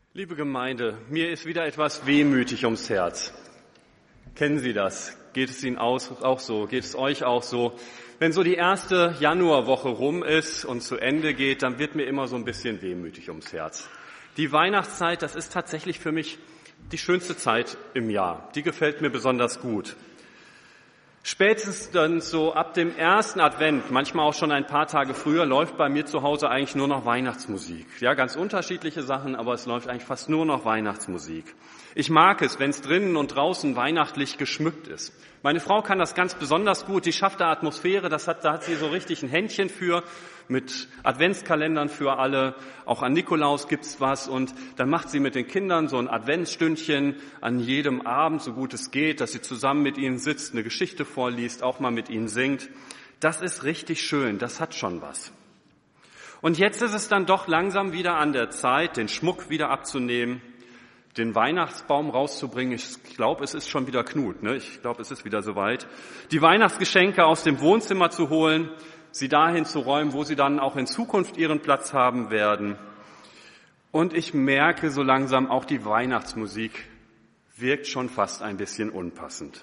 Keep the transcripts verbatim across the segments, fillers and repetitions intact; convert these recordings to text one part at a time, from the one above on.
Liebe Gemeinde, mir ist wieder etwas wehmütig ums Herz. Kennen Sie das? Geht es Ihnen auch so? Geht es euch auch so? Wenn so die erste Januarwoche rum ist und zu Ende geht, dann wird mir immer so ein bisschen wehmütig ums Herz. Die Weihnachtszeit, das ist tatsächlich für mich die schönste Zeit im Jahr. Die gefällt mir besonders gut. Spätestens so ab dem ersten Advent, manchmal auch schon ein paar Tage früher, läuft bei mir zu Hause eigentlich nur noch Weihnachtsmusik. Ja, ganz unterschiedliche Sachen, aber es läuft eigentlich fast nur noch Weihnachtsmusik. Ich mag es, wenn es drinnen und draußen weihnachtlich geschmückt ist. Meine Frau kann das ganz besonders gut, die schafft da Atmosphäre, das hat, da hat sie so richtig ein Händchen für, mit Adventskalendern für alle, auch an Nikolaus gibt's was und dann macht sie mit den Kindern so ein Adventsstündchen an jedem Abend, so gut es geht, dass sie zusammen mit ihnen sitzt, eine Geschichte vorliest, auch mal mit ihnen singt. Das ist richtig schön, das hat schon was. Und jetzt ist es dann doch langsam wieder an der Zeit, den Schmuck wieder abzunehmen, den Weihnachtsbaum rauszubringen. Ich glaube, es ist schon wieder Knut, ne? Ich glaube, es ist wieder soweit. Die Weihnachtsgeschenke aus dem Wohnzimmer zu holen, sie dahin zu räumen, wo sie dann auch in Zukunft ihren Platz haben werden. Und ich merke so langsam, auch die Weihnachtsmusik wirkt schon fast ein bisschen unpassend.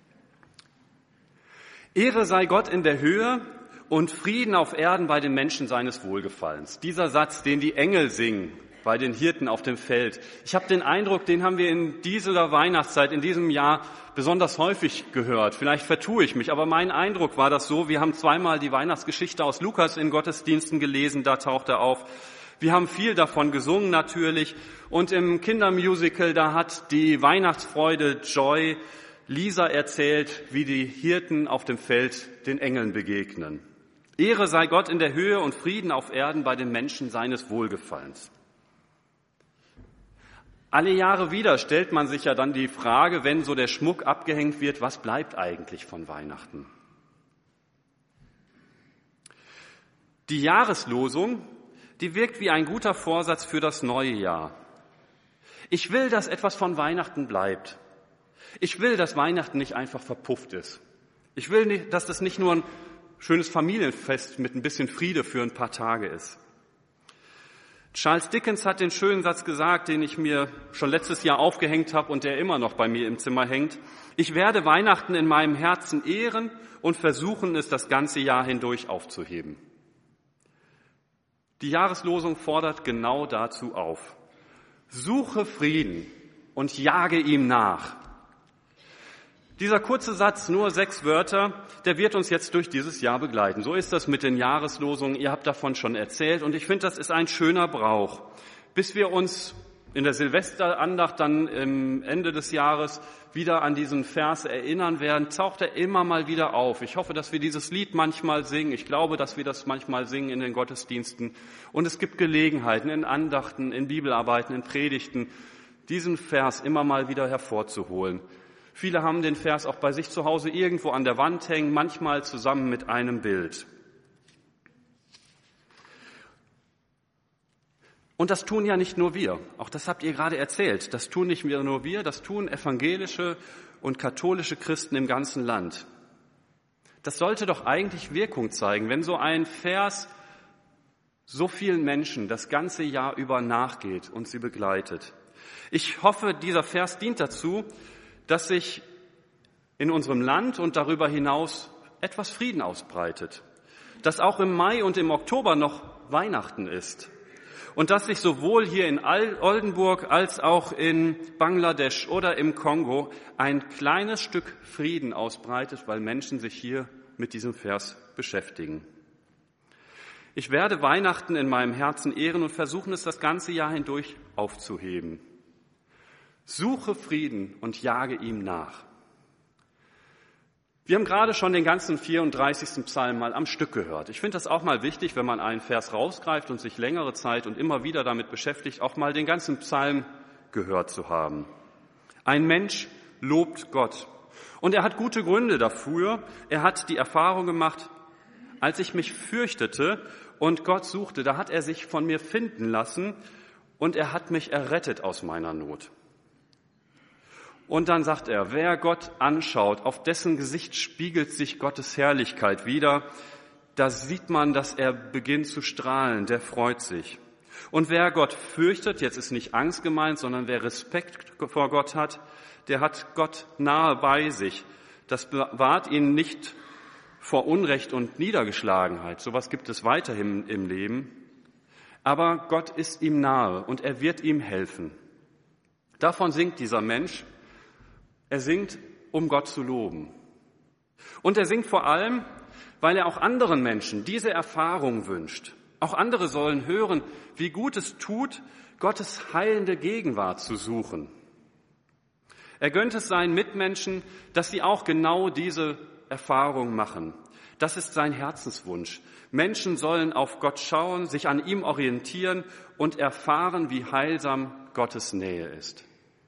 Ehre sei Gott in der Höhe und Frieden auf Erden bei den Menschen seines Wohlgefallens. Dieser Satz, den die Engel singen bei den Hirten auf dem Feld. Ich habe den Eindruck, den haben wir in dieser Weihnachtszeit, in diesem Jahr besonders häufig gehört. Vielleicht vertue ich mich, aber mein Eindruck war das so. Wir haben zweimal die Weihnachtsgeschichte aus Lukas in Gottesdiensten gelesen, da taucht er auf. Wir haben viel davon gesungen natürlich. Und im Kindermusical, da hat die Weihnachtsfreude Joy Lisa erzählt, wie die Hirten auf dem Feld den Engeln begegnen. Ehre sei Gott in der Höhe und Frieden auf Erden bei den Menschen seines Wohlgefallens. Alle Jahre wieder stellt man sich ja dann die Frage, wenn so der Schmuck abgehängt wird, was bleibt eigentlich von Weihnachten? Die Jahreslosung, die wirkt wie ein guter Vorsatz für das neue Jahr. Ich will, dass etwas von Weihnachten bleibt. Ich will, dass Weihnachten nicht einfach verpufft ist. Ich will, nicht, dass das nicht nur ein schönes Familienfest mit ein bisschen Friede für ein paar Tage ist. Charles Dickens hat den schönen Satz gesagt, den ich mir schon letztes Jahr aufgehängt habe und der immer noch bei mir im Zimmer hängt. Ich werde Weihnachten in meinem Herzen ehren und versuchen, es das ganze Jahr hindurch aufzuheben. Die Jahreslosung fordert genau dazu auf. Suche Frieden und jage ihm nach. Dieser kurze Satz, nur sechs Wörter, der wird uns jetzt durch dieses Jahr begleiten. So ist das mit den Jahreslosungen. Ihr habt davon schon erzählt und ich finde, das ist ein schöner Brauch. Bis wir uns in der Silvesterandacht dann im Ende des Jahres wieder an diesen Vers erinnern werden, taucht er immer mal wieder auf. Ich hoffe, dass wir dieses Lied manchmal singen. Ich glaube, dass wir das manchmal singen in den Gottesdiensten. Und es gibt Gelegenheiten in Andachten, in Bibelarbeiten, in Predigten, diesen Vers immer mal wieder hervorzuholen. Viele haben den Vers auch bei sich zu Hause irgendwo an der Wand hängen, manchmal zusammen mit einem Bild. Und das tun ja nicht nur wir, auch das habt ihr gerade erzählt, das tun nicht nur wir, das tun evangelische und katholische Christen im ganzen Land. Das sollte doch eigentlich Wirkung zeigen, wenn so ein Vers so vielen Menschen das ganze Jahr über nachgeht und sie begleitet. Ich hoffe, dieser Vers dient dazu, dass sich in unserem Land und darüber hinaus etwas Frieden ausbreitet, dass auch im Mai und im Oktober noch Weihnachten ist und dass sich sowohl hier in Oldenburg als auch in Bangladesch oder im Kongo ein kleines Stück Frieden ausbreitet, weil Menschen sich hier mit diesem Vers beschäftigen. Ich werde Weihnachten in meinem Herzen ehren und versuchen, es das ganze Jahr hindurch aufzuheben. Suche Frieden und jage ihm nach. Wir haben gerade schon den ganzen vierunddreißigsten Psalm mal am Stück gehört. Ich finde das auch mal wichtig, wenn man einen Vers rausgreift und sich längere Zeit und immer wieder damit beschäftigt, auch mal den ganzen Psalm gehört zu haben. Ein Mensch lobt Gott. Und er hat gute Gründe dafür. Er hat die Erfahrung gemacht, als ich mich fürchtete und Gott suchte, da hat er sich von mir finden lassen und er hat mich errettet aus meiner Not. Und dann sagt er, wer Gott anschaut, auf dessen Gesicht spiegelt sich Gottes Herrlichkeit wider. Da sieht man, dass er beginnt zu strahlen, der freut sich. Und wer Gott fürchtet, jetzt ist nicht Angst gemeint, sondern wer Respekt vor Gott hat, der hat Gott nahe bei sich. Das bewahrt ihn nicht vor Unrecht und Niedergeschlagenheit. Sowas gibt es weiterhin im Leben. Aber Gott ist ihm nahe und er wird ihm helfen. Davon singt dieser Mensch. Er singt, um Gott zu loben. Und er singt vor allem, weil er auch anderen Menschen diese Erfahrung wünscht. Auch andere sollen hören, wie gut es tut, Gottes heilende Gegenwart zu suchen. Er gönnt es seinen Mitmenschen, dass sie auch genau diese Erfahrung machen. Das ist sein Herzenswunsch. Menschen sollen auf Gott schauen, sich an ihm orientieren und erfahren, wie heilsam Gottes Nähe ist.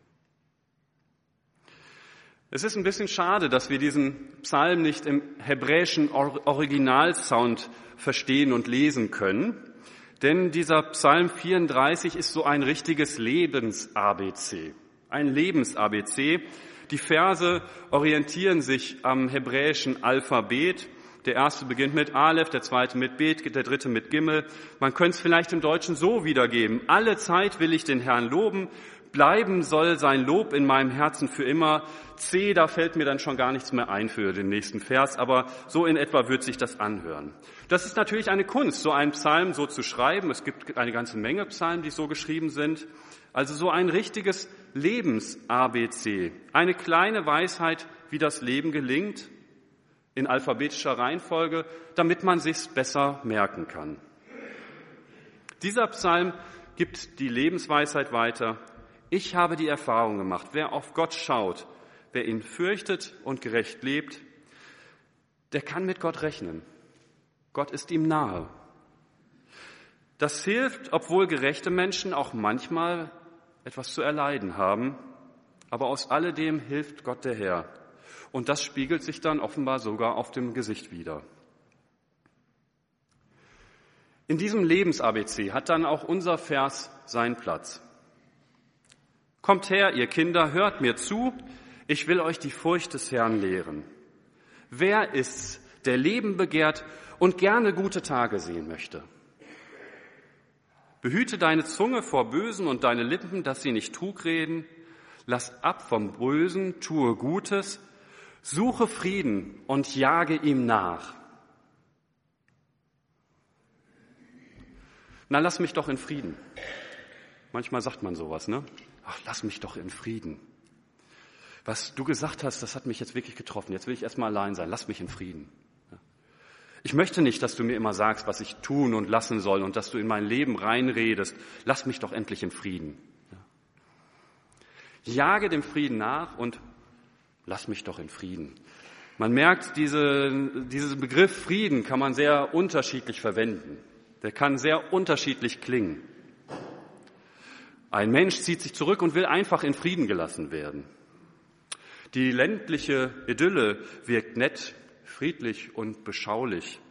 Es ist ein bisschen schade, dass wir diesen Psalm nicht im hebräischen Originalsound verstehen und lesen können, denn dieser Psalm vierunddreißig ist so ein richtiges Lebens-A B C, ein Lebens-A B C. Die Verse orientieren sich am hebräischen Alphabet. Der erste beginnt mit Aleph, der zweite mit Bet, der dritte mit Gimel. Man könnte es vielleicht im Deutschen so wiedergeben: Alle Zeit will ich den Herrn loben, bleiben soll sein Lob in meinem Herzen für immer. C, da fällt mir dann schon gar nichts mehr ein für den nächsten Vers, aber so in etwa wird sich das anhören. Das ist natürlich eine Kunst, so einen Psalm so zu schreiben. Es gibt eine ganze Menge Psalmen, die so geschrieben sind. Also so ein richtiges Lebens-A B C, eine kleine Weisheit, wie das Leben gelingt, in alphabetischer Reihenfolge, damit man sich's besser merken kann. Dieser Psalm gibt die Lebensweisheit weiter. Ich habe die Erfahrung gemacht, wer auf Gott schaut, wer ihn fürchtet und gerecht lebt, der kann mit Gott rechnen. Gott ist ihm nahe. Das hilft, obwohl gerechte Menschen auch manchmal etwas zu erleiden haben, aber aus alledem hilft Gott der Herr. Und das spiegelt sich dann offenbar sogar auf dem Gesicht wider. In diesem Lebens-A B C hat dann auch unser Vers seinen Platz. Kommt her, ihr Kinder, hört mir zu, ich will euch die Furcht des Herrn lehren. Wer ist's, der Leben begehrt und gerne gute Tage sehen möchte? Behüte deine Zunge vor Bösen und deine Lippen, dass sie nicht Trug reden. Lass ab vom Bösen, tue Gutes, suche Frieden und jage ihm nach. Na, lass mich doch in Frieden. Manchmal sagt man sowas, ne? Ach, lass mich doch in Frieden. Was du gesagt hast, das hat mich jetzt wirklich getroffen. Jetzt will ich erstmal allein sein. Lass mich in Frieden. Ich möchte nicht, dass du mir immer sagst, was ich tun und lassen soll und dass du in mein Leben reinredest. Lass mich doch endlich in Frieden. Jage dem Frieden nach und lass mich doch in Frieden. Man merkt, diese, diesen Begriff Frieden kann man sehr unterschiedlich verwenden. Der kann sehr unterschiedlich klingen. Ein Mensch zieht sich zurück und will einfach in Frieden gelassen werden. Die ländliche Idylle wirkt nett, friedlich und beschaulich.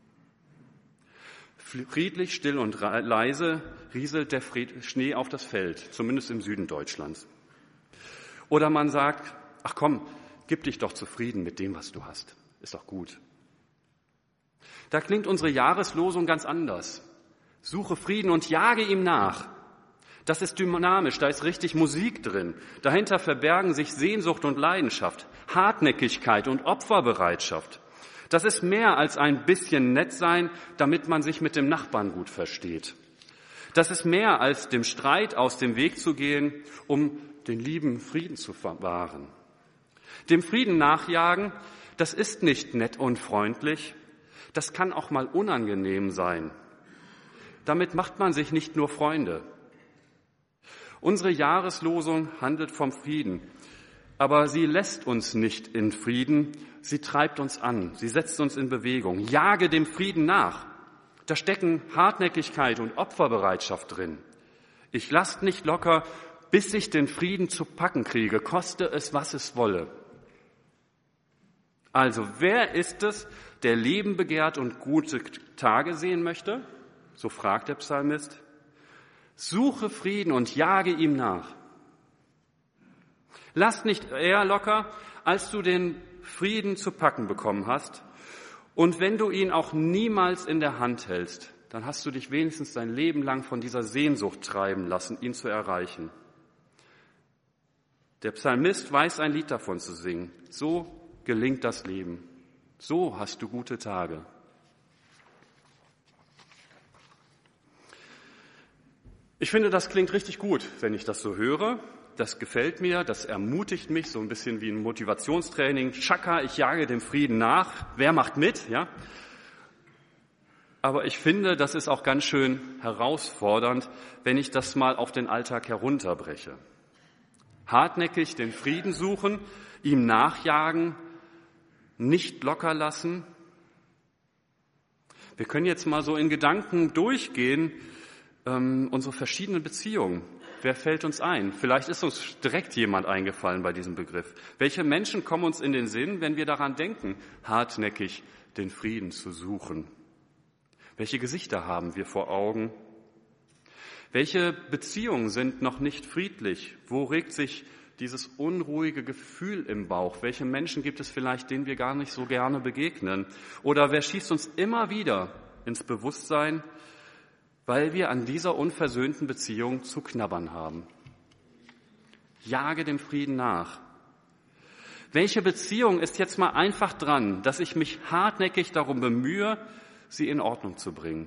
Friedlich, still und leise rieselt der Schnee auf das Feld, zumindest im Süden Deutschlands. Oder man sagt, ach komm, gib dich doch zufrieden mit dem, was du hast. Ist doch gut. Da klingt unsere Jahreslosung ganz anders. Suche Frieden und jage ihm nach. Das ist dynamisch, da ist richtig Musik drin. Dahinter verbergen sich Sehnsucht und Leidenschaft, Hartnäckigkeit und Opferbereitschaft. Das ist mehr als ein bisschen nett sein, damit man sich mit dem Nachbarn gut versteht. Das ist mehr als dem Streit aus dem Weg zu gehen, um den lieben Frieden zu wahren. Dem Frieden nachjagen, das ist nicht nett und freundlich, das kann auch mal unangenehm sein. Damit macht man sich nicht nur Freunde. Unsere Jahreslosung handelt vom Frieden, aber sie lässt uns nicht in Frieden, sie treibt uns an, sie setzt uns in Bewegung. Jage dem Frieden nach. Da stecken Hartnäckigkeit und Opferbereitschaft drin. Ich lasse nicht locker, bis ich den Frieden zu packen kriege, koste es, was es wolle. Also, wer ist es, der Leben begehrt und gute Tage sehen möchte? So fragt der Psalmist. Suche Frieden und jage ihm nach. Lass nicht eher locker, als du den Frieden zu packen bekommen hast. Und wenn du ihn auch niemals in der Hand hältst, dann hast du dich wenigstens dein Leben lang von dieser Sehnsucht treiben lassen, ihn zu erreichen. Der Psalmist weiß ein Lied davon zu singen. So gelingt das Leben. So hast du gute Tage. Ich finde, das klingt richtig gut, wenn ich das so höre. Das gefällt mir, das ermutigt mich, so ein bisschen wie ein Motivationstraining. Chaka, ich jage dem Frieden nach. Wer macht mit? Ja. Aber ich finde, das ist auch ganz schön herausfordernd, wenn ich das mal auf den Alltag herunterbreche. Hartnäckig den Frieden suchen, ihm nachjagen, nicht locker lassen. Wir können jetzt mal so in Gedanken durchgehen, ähm, unsere verschiedenen Beziehungen. Wer fällt uns ein? Vielleicht ist uns direkt jemand eingefallen bei diesem Begriff. Welche Menschen kommen uns in den Sinn, wenn wir daran denken, hartnäckig den Frieden zu suchen? Welche Gesichter haben wir vor Augen? Welche Beziehungen sind noch nicht friedlich? Wo regt sich dieses unruhige Gefühl im Bauch? Welche Menschen gibt es vielleicht, denen wir gar nicht so gerne begegnen? Oder wer schießt uns immer wieder ins Bewusstsein, weil wir an dieser unversöhnten Beziehung zu knabbern haben? Jage dem Frieden nach. Welche Beziehung ist jetzt mal einfach dran, dass ich mich hartnäckig darum bemühe, sie in Ordnung zu bringen?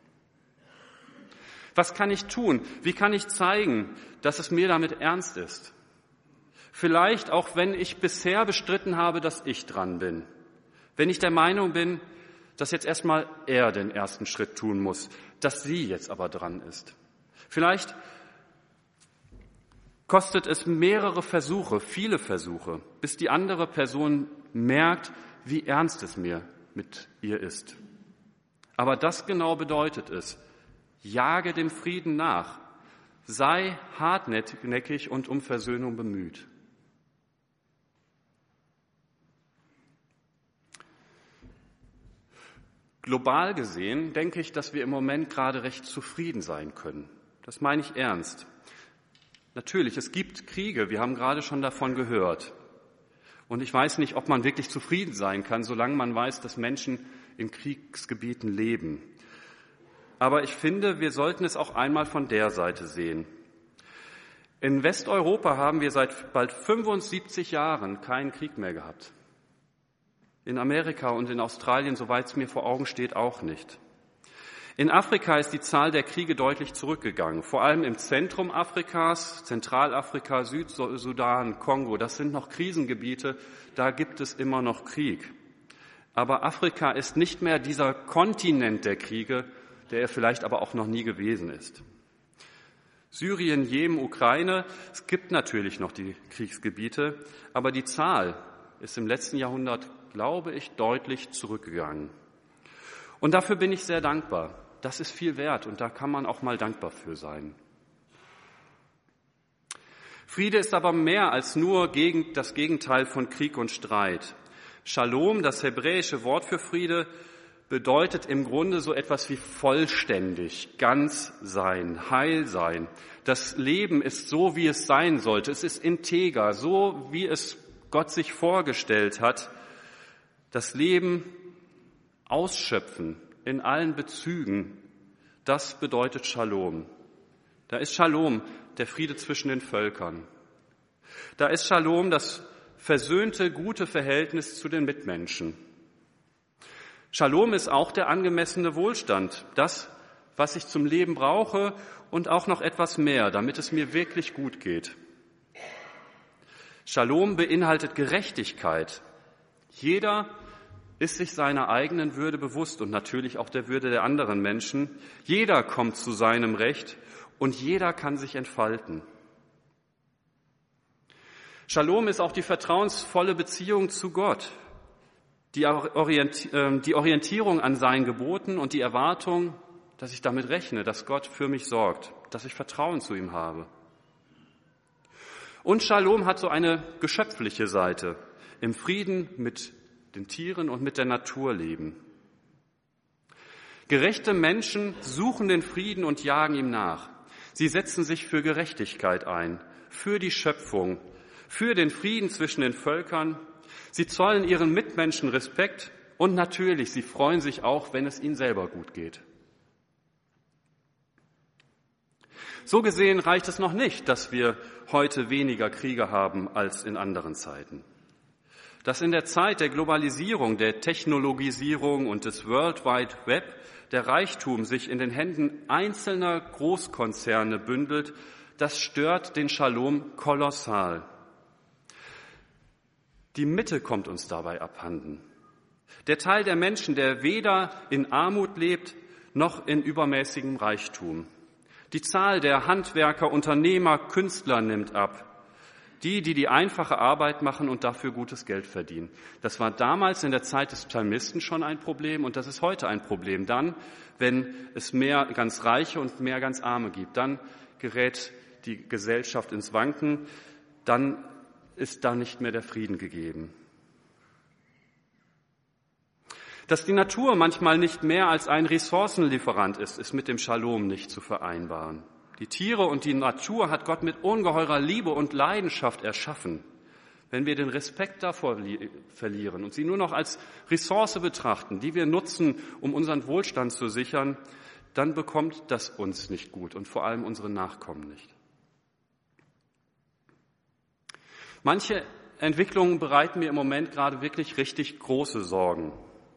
Was kann ich tun? Wie kann ich zeigen, dass es mir damit ernst ist? Vielleicht auch, wenn ich bisher bestritten habe, dass ich dran bin. Wenn ich der Meinung bin, dass jetzt erstmal er den ersten Schritt tun muss, dass sie jetzt aber dran ist. Vielleicht kostet es mehrere Versuche, viele Versuche, bis die andere Person merkt, wie ernst es mir mit ihr ist. Aber das genau bedeutet es: Jage dem Frieden nach, sei hartnäckig und um Versöhnung bemüht. Global gesehen denke ich, dass wir im Moment gerade recht zufrieden sein können. Das meine ich ernst. Natürlich, es gibt Kriege, wir haben gerade schon davon gehört. Und ich weiß nicht, ob man wirklich zufrieden sein kann, solange man weiß, dass Menschen in Kriegsgebieten leben. Aber ich finde, wir sollten es auch einmal von der Seite sehen. In Westeuropa haben wir seit bald fünfundsiebzig Jahren keinen Krieg mehr gehabt. In Amerika und in Australien, soweit es mir vor Augen steht, auch nicht. In Afrika ist die Zahl der Kriege deutlich zurückgegangen. Vor allem im Zentrum Afrikas, Zentralafrika, Südsudan, Kongo. Das sind noch Krisengebiete, da gibt es immer noch Krieg. Aber Afrika ist nicht mehr dieser Kontinent der Kriege, der er vielleicht aber auch noch nie gewesen ist. Syrien, Jemen, Ukraine, es gibt natürlich noch die Kriegsgebiete, aber die Zahl ist im letzten Jahrhundert, glaube ich, deutlich zurückgegangen. Und dafür bin ich sehr dankbar. Das ist viel wert und da kann man auch mal dankbar für sein. Friede ist aber mehr als nur gegen das Gegenteil von Krieg und Streit. Shalom, das hebräische Wort für Friede, bedeutet im Grunde so etwas wie vollständig, ganz sein, heil sein. Das Leben ist so, wie es sein sollte. Es ist integer, so wie es Gott sich vorgestellt hat. Das Leben ausschöpfen in allen Bezügen, das bedeutet Shalom. Da ist Shalom, der Friede zwischen den Völkern. Da ist Shalom, das versöhnte, gute Verhältnis zu den Mitmenschen. Shalom ist auch der angemessene Wohlstand, das, was ich zum Leben brauche und auch noch etwas mehr, damit es mir wirklich gut geht. Shalom beinhaltet Gerechtigkeit. Jeder ist sich seiner eigenen Würde bewusst und natürlich auch der Würde der anderen Menschen. Jeder kommt zu seinem Recht und jeder kann sich entfalten. Shalom ist auch die vertrauensvolle Beziehung zu Gott, die Orientierung an seinen Geboten und die Erwartung, dass ich damit rechne, dass Gott für mich sorgt, dass ich Vertrauen zu ihm habe. Und Shalom hat so eine geschöpfliche Seite, im Frieden mit den Tieren und mit der Natur leben. Gerechte Menschen suchen den Frieden und jagen ihm nach. Sie setzen sich für Gerechtigkeit ein, für die Schöpfung, für den Frieden zwischen den Völkern. Sie zollen ihren Mitmenschen Respekt und natürlich, sie freuen sich auch, wenn es ihnen selber gut geht. So gesehen reicht es noch nicht, dass wir heute weniger Kriege haben als in anderen Zeiten. Dass in der Zeit der Globalisierung, der Technologisierung und des World Wide Web der Reichtum sich in den Händen einzelner Großkonzerne bündelt, das stört den Schalom kolossal. Die Mitte kommt uns dabei abhanden. Der Teil der Menschen, der weder in Armut lebt, noch in übermäßigem Reichtum. Die Zahl der Handwerker, Unternehmer, Künstler nimmt ab. Die, die die einfache Arbeit machen und dafür gutes Geld verdienen. Das war damals in der Zeit des Psalmisten schon ein Problem und das ist heute ein Problem. Dann, wenn es mehr ganz Reiche und mehr ganz Arme gibt, dann gerät die Gesellschaft ins Wanken, dann ist da nicht mehr der Frieden gegeben. Dass die Natur manchmal nicht mehr als ein Ressourcenlieferant ist, ist mit dem Schalom nicht zu vereinbaren. Die Tiere und die Natur hat Gott mit ungeheurer Liebe und Leidenschaft erschaffen. Wenn wir den Respekt davor verlieren und sie nur noch als Ressource betrachten, die wir nutzen, um unseren Wohlstand zu sichern, dann bekommt das uns nicht gut und vor allem unsere Nachkommen nicht. Manche Entwicklungen bereiten mir im Moment gerade wirklich richtig große Sorgen.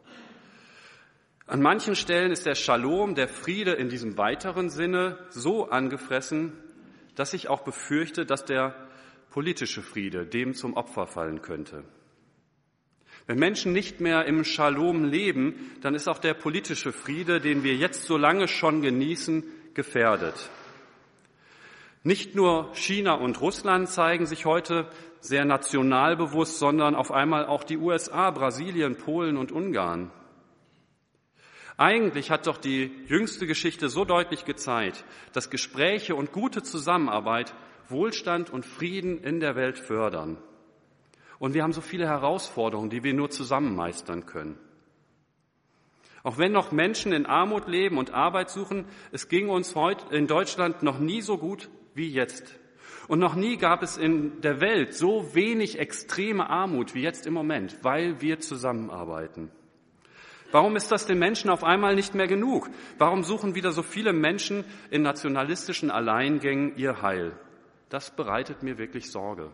An manchen Stellen ist der Schalom, der Friede in diesem weiteren Sinne, so angefressen, dass ich auch befürchte, dass der politische Friede dem zum Opfer fallen könnte. Wenn Menschen nicht mehr im Schalom leben, dann ist auch der politische Friede, den wir jetzt so lange schon genießen, gefährdet. Nicht nur China und Russland zeigen sich heute sehr nationalbewusst, sondern auf einmal auch die U S A, Brasilien, Polen und Ungarn. Eigentlich hat doch die jüngste Geschichte so deutlich gezeigt, dass Gespräche und gute Zusammenarbeit Wohlstand und Frieden in der Welt fördern. Und wir haben so viele Herausforderungen, die wir nur zusammen meistern können. Auch wenn noch Menschen in Armut leben und Arbeit suchen, es ging uns heute in Deutschland noch nie so gut wie jetzt. Und noch nie gab es in der Welt so wenig extreme Armut wie jetzt im Moment, weil wir zusammenarbeiten. Warum ist das den Menschen auf einmal nicht mehr genug? Warum suchen wieder so viele Menschen in nationalistischen Alleingängen ihr Heil? Das bereitet mir wirklich Sorge.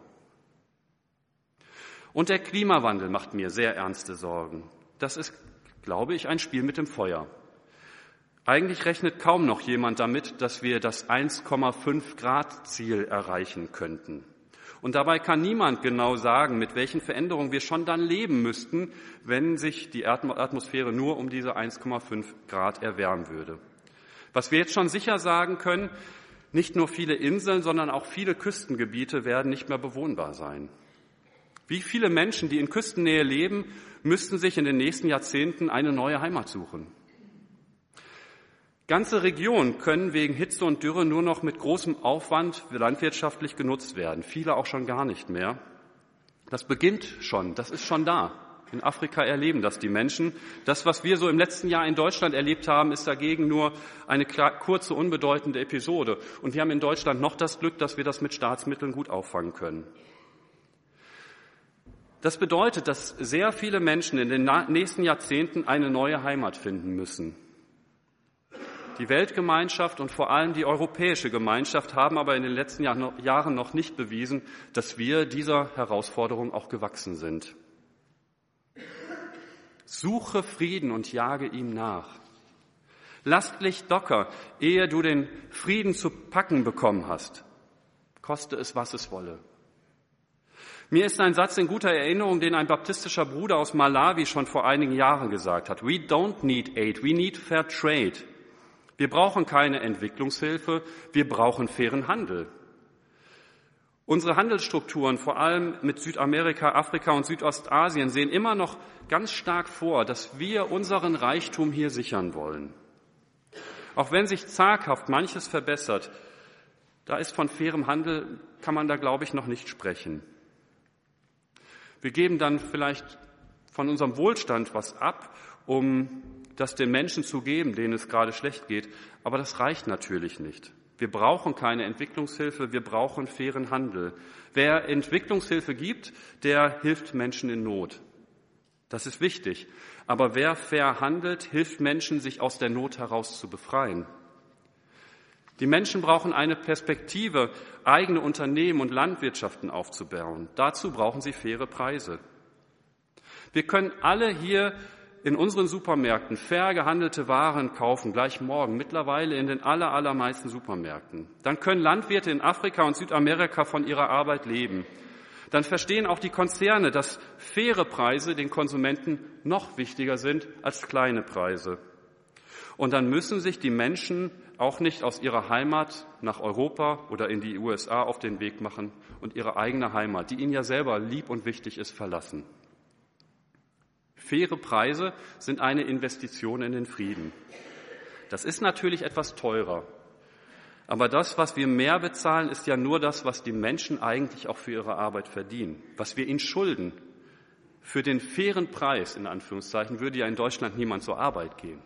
Und der Klimawandel macht mir sehr ernste Sorgen. Das ist, glaube ich, ein Spiel mit dem Feuer. Eigentlich rechnet kaum noch jemand damit, dass wir das eins Komma fünf Grad Ziel erreichen könnten. Und dabei kann niemand genau sagen, mit welchen Veränderungen wir schon dann leben müssten, wenn sich die Atmosphäre nur um diese eins Komma fünf Grad erwärmen würde. Was wir jetzt schon sicher sagen können, nicht nur viele Inseln, sondern auch viele Küstengebiete werden nicht mehr bewohnbar sein. Wie viele Menschen, die in Küstennähe leben, müssten sich in den nächsten Jahrzehnten eine neue Heimat suchen? Ganze Regionen können wegen Hitze und Dürre nur noch mit großem Aufwand landwirtschaftlich genutzt werden, viele auch schon gar nicht mehr. Das beginnt schon, das ist schon da. In Afrika erleben das die Menschen. Das, was wir so im letzten Jahr in Deutschland erlebt haben, ist dagegen nur eine kurze, unbedeutende Episode. Und wir haben in Deutschland noch das Glück, dass wir das mit Staatsmitteln gut auffangen können. Das bedeutet, dass sehr viele Menschen in den nächsten Jahrzehnten eine neue Heimat finden müssen. Die Weltgemeinschaft und vor allem die europäische Gemeinschaft haben aber in den letzten Jahren noch nicht bewiesen, dass wir dieser Herausforderung auch gewachsen sind. Suche Frieden und jage ihm nach. Lass dich locker, ehe du den Frieden zu packen bekommen hast. Koste es, was es wolle. Mir ist ein Satz in guter Erinnerung, den ein baptistischer Bruder aus Malawi schon vor einigen Jahren gesagt hat. We don't need aid, we need fair trade. Wir brauchen keine Entwicklungshilfe, wir brauchen fairen Handel. Unsere Handelsstrukturen, vor allem mit Südamerika, Afrika und Südostasien, sehen immer noch ganz stark vor, dass wir unseren Reichtum hier sichern wollen. Auch wenn sich zaghaft manches verbessert, da ist von fairem Handel, kann man da, glaube ich, noch nicht sprechen. Wir geben dann vielleicht von unserem Wohlstand was ab, um das den Menschen zu geben, denen es gerade schlecht geht. Aber das reicht natürlich nicht. Wir brauchen keine Entwicklungshilfe, wir brauchen fairen Handel. Wer Entwicklungshilfe gibt, der hilft Menschen in Not. Das ist wichtig. Aber wer fair handelt, hilft Menschen, sich aus der Not heraus zu befreien. Die Menschen brauchen eine Perspektive, eigene Unternehmen und Landwirtschaften aufzubauen. Dazu brauchen sie faire Preise. Wir können alle hier in unseren Supermärkten fair gehandelte Waren kaufen, gleich morgen, mittlerweile in den aller, allermeisten Supermärkten. Dann können Landwirte in Afrika und Südamerika von ihrer Arbeit leben. Dann verstehen auch die Konzerne, dass faire Preise den Konsumenten noch wichtiger sind als kleine Preise. Und dann müssen sich die Menschen auch nicht aus ihrer Heimat nach Europa oder in die U S A auf den Weg machen und ihre eigene Heimat, die ihnen ja selber lieb und wichtig ist, verlassen. Faire Preise sind eine Investition in den Frieden. Das ist natürlich etwas teurer. Aber das, was wir mehr bezahlen, ist ja nur das, was die Menschen eigentlich auch für ihre Arbeit verdienen, was wir ihnen schulden. Für den fairen Preis, in Anführungszeichen, würde ja in Deutschland niemand zur Arbeit gehen.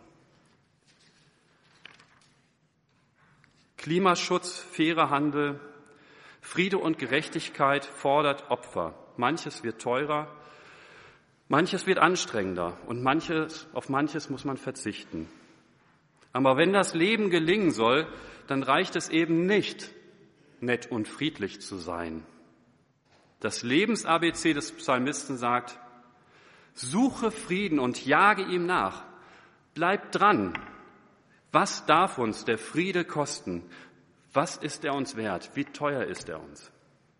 Klimaschutz, fairer Handel, Friede und Gerechtigkeit fordert Opfer. Manches wird teurer, manches wird anstrengender und manches, auf manches muss man verzichten. Aber wenn das Leben gelingen soll, dann reicht es eben nicht, nett und friedlich zu sein. Das Lebens-A B C des Psalmisten sagt, suche Frieden und jage ihm nach. Bleib dran. Was darf uns der Friede kosten? Was ist er uns wert? Wie teuer ist er uns?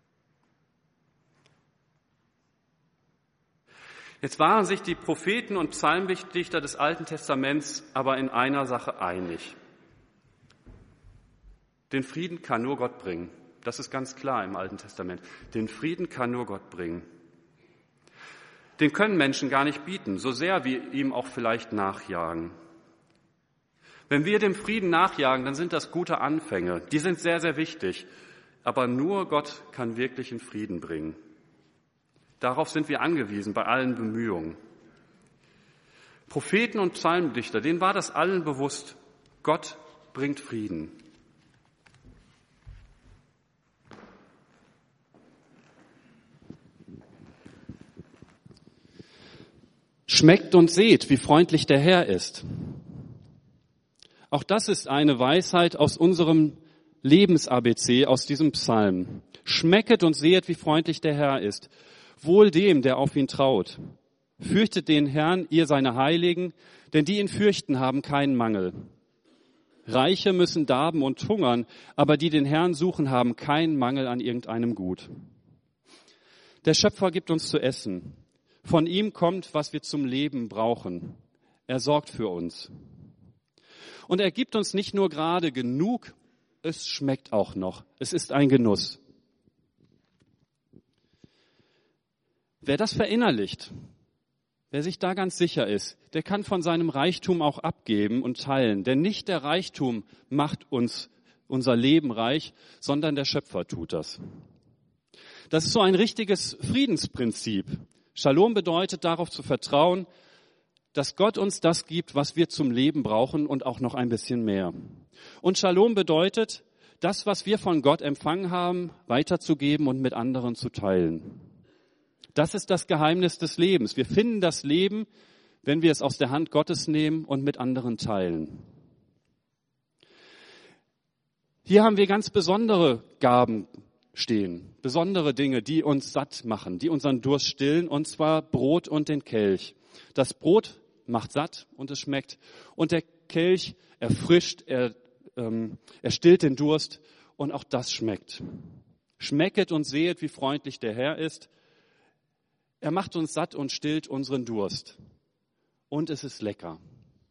Jetzt waren sich die Propheten und Psalmdichter des Alten Testaments aber in einer Sache einig. Den Frieden kann nur Gott bringen. Das ist ganz klar im Alten Testament. Den Frieden kann nur Gott bringen. Den können Menschen gar nicht bieten, so sehr wir ihm auch vielleicht nachjagen. Wenn wir dem Frieden nachjagen, dann sind das gute Anfänge. Die sind sehr, sehr wichtig. Aber nur Gott kann wirklichen Frieden bringen. Darauf sind wir angewiesen bei allen Bemühungen. Propheten und Psalmdichter, denen war das allen bewusst. Gott bringt Frieden. Schmeckt und seht, wie freundlich der Herr ist. Auch das ist eine Weisheit aus unserem Lebens-A B C, aus diesem Psalm. Schmecket und sehet, wie freundlich der Herr ist. Wohl dem, der auf ihn traut. Fürchtet den Herrn, ihr seine Heiligen, denn die ihn fürchten, haben keinen Mangel. Reiche müssen darben und hungern, aber die den Herrn suchen, haben keinen Mangel an irgendeinem Gut. Der Schöpfer gibt uns zu essen. Von ihm kommt, was wir zum Leben brauchen. Er sorgt für uns. Und er gibt uns nicht nur gerade genug, es schmeckt auch noch. Es ist ein Genuss. Wer das verinnerlicht, wer sich da ganz sicher ist, der kann von seinem Reichtum auch abgeben und teilen. Denn nicht der Reichtum macht uns unser Leben reich, sondern der Schöpfer tut das. Das ist so ein richtiges Friedensprinzip. Shalom bedeutet, darauf zu vertrauen, dass Gott uns das gibt, was wir zum Leben brauchen und auch noch ein bisschen mehr. Und Shalom bedeutet, das, was wir von Gott empfangen haben, weiterzugeben und mit anderen zu teilen. Das ist das Geheimnis des Lebens. Wir finden das Leben, wenn wir es aus der Hand Gottes nehmen und mit anderen teilen. Hier haben wir ganz besondere Gaben stehen, besondere Dinge, die uns satt machen, die unseren Durst stillen, und zwar Brot und den Kelch. Das Brot macht satt und es schmeckt, und der Kelch erfrischt, er, ähm, er stillt den Durst, und auch das schmeckt. Schmecket und sehet, wie freundlich der Herr ist. Er macht uns satt und stillt unseren Durst. Und es ist lecker.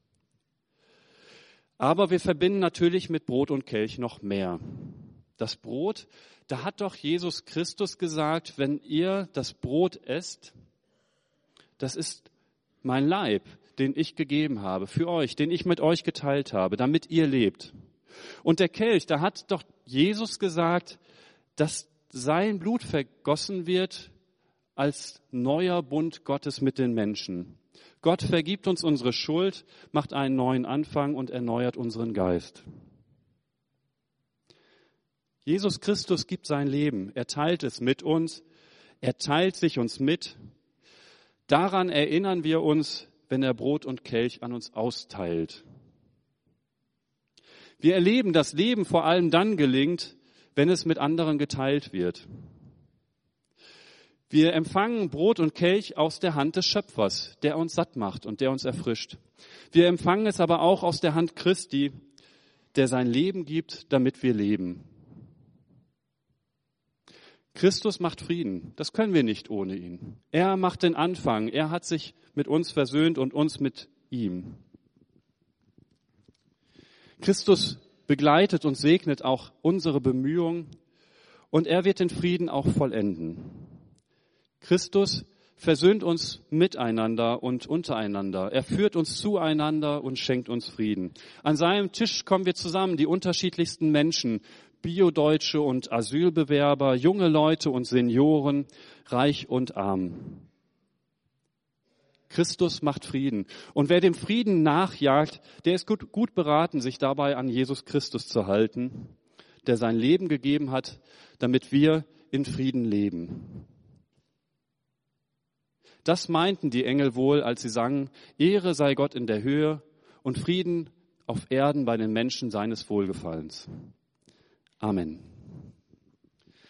Aber wir verbinden natürlich mit Brot und Kelch noch mehr. Das Brot, da hat doch Jesus Christus gesagt, wenn ihr das Brot esst, das ist mein Leib, den ich gegeben habe für euch, den ich mit euch geteilt habe, damit ihr lebt. Und der Kelch, da hat doch Jesus gesagt, dass sein Blut vergossen wird als neuer Bund Gottes mit den Menschen. Gott vergibt uns unsere Schuld, macht einen neuen Anfang und erneuert unseren Geist. Jesus Christus gibt sein Leben, er teilt es mit uns, er teilt sich uns mit. Daran erinnern wir uns, wenn er Brot und Kelch an uns austeilt. Wir erleben, dass Leben vor allem dann gelingt, wenn es mit anderen geteilt wird. Wir empfangen Brot und Kelch aus der Hand des Schöpfers, der uns satt macht und der uns erfrischt. Wir empfangen es aber auch aus der Hand Christi, der sein Leben gibt, damit wir leben. Christus macht Frieden. Das können wir nicht ohne ihn. Er macht den Anfang. Er hat sich mit uns versöhnt und uns mit ihm. Christus begleitet und segnet auch unsere Bemühungen und er wird den Frieden auch vollenden. Christus versöhnt uns miteinander und untereinander. Er führt uns zueinander und schenkt uns Frieden. An seinem Tisch kommen wir zusammen, die unterschiedlichsten Menschen, Bio-Deutsche und Asylbewerber, junge Leute und Senioren, reich und arm. Christus macht Frieden. Und wer dem Frieden nachjagt, der ist gut, gut beraten, sich dabei an Jesus Christus zu halten, der sein Leben gegeben hat, damit wir in Frieden leben. Das meinten die Engel wohl, als sie sangen, Ehre sei Gott in der Höhe und Frieden auf Erden bei den Menschen seines Wohlgefallens. Amen.